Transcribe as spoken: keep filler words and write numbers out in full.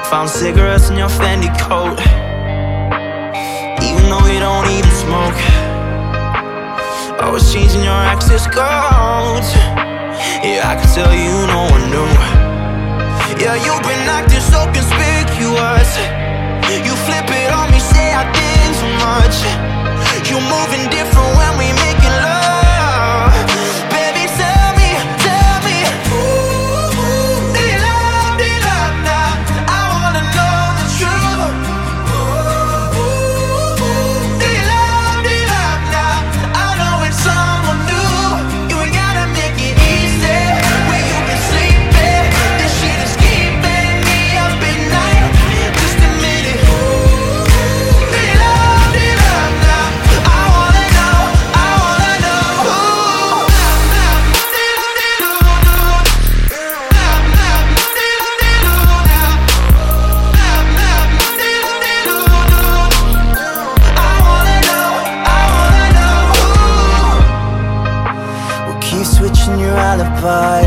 Found cigarettes in your Fendi coat, even though you don't even smoke. Always changing your access codes. Yeah, I can tell you no one knew. Yeah, you've been acting so conspicuous. You flip it on me, say I did too much. You moving different when we making love. Baby, tell me, tell me, ooh, ooh, do you love, do you love now? I wanna know the truth. Ooh, ooh, ooh, do you love, do you love now? I know it's someone new. You ain't gotta make it easy. Where you been sleeping? This shit is keeping me up at night. Just admit it. Ooh, do you love, do you love now? I wanna know, I wanna know. Ooh. I wanna know, I wanna know. We'll keep switching your alibi.